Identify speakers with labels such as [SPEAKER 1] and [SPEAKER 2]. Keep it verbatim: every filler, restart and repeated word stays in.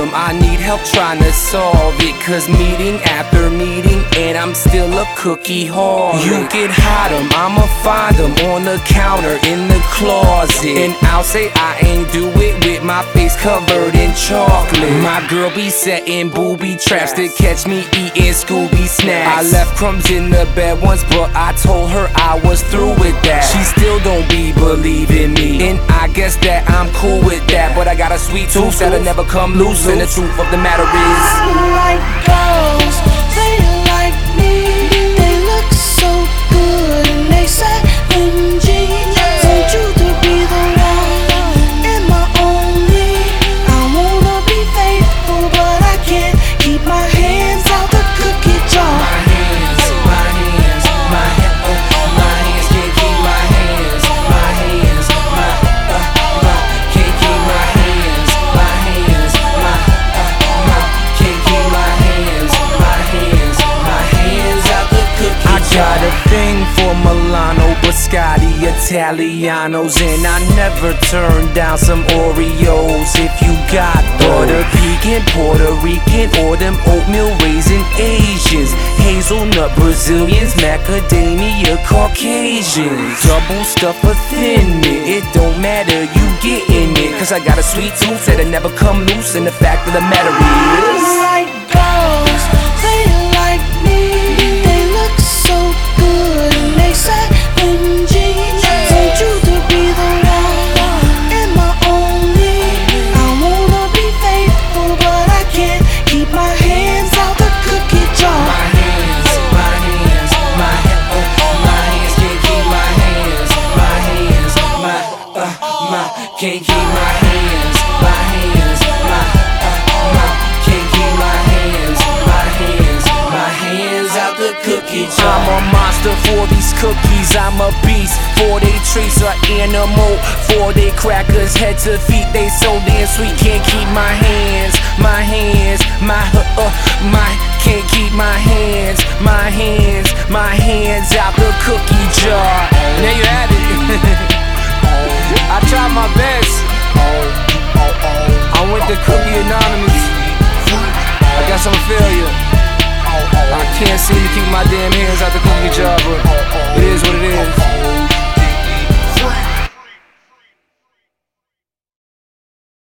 [SPEAKER 1] problem I need help trying to solve it. Cause meeting after meeting and I'm still a cookie hog. You can hide them, I'ma find them on the counter in the closet. And I'll say I ain't do it with my face covered in chocolate. My girl be setting booby traps to catch me eating Scooby snacks. I left crumbs in the bed once, but I told her I was through with that. She still don't be believing me, and I guess that I'm cool with that. But I got a sweet tooth that'll never come loose, and the truth of the matter is,
[SPEAKER 2] I like girls, they like me. They look so good and they seven jeans. Want you to be the one and my only. I wanna be faithful, but I can't keep my hands out the cookie jar.
[SPEAKER 1] my hands, my hands, my hands, uh, my hands can't keep my hands, my hands, my, uh, my, can't keep my hands, my hands, my, uh, my, can't keep my hands, my hands, my hands out the cookie jar. I got a thing for Milano, Biscotti, Italianos, and I never turn down some Oreos. If you got butter pecan, Puerto Rican, or them oatmeal raisin Asians, hazelnut Brazilians, macadamia Caucasians, double stuff or thin mint, it don't matter, you getting it. Cause I got a sweet tooth that'll never come loose, and the fact of the matter is,
[SPEAKER 2] I like girls, they like me. They look so good and they seven jeans. Want you to be the one and my only. I wanna be faithful, but I can't keep my hands out the cookie jar.
[SPEAKER 1] my hands, my hands, my hands, uh, my hands can't keep my hands, my hands, my, uh, my, can't keep my hands, my hands, my, uh, my, can't keep my hands, my hands, my hands out the cookie jar. I'm a monster for these cookies, I'm a beast. For they trees are animal, for they crackers head to feet, they so damn sweet. Can't keep my hands, my hands, my, uh, uh, my, can't keep my hands, my hands, my hands out the cookie jar. And there you have it. I tried my best. I went to Cookie Anonymous. I got some failure. I can't seem to keep my damn hands out the cookie jar, but it is what it is.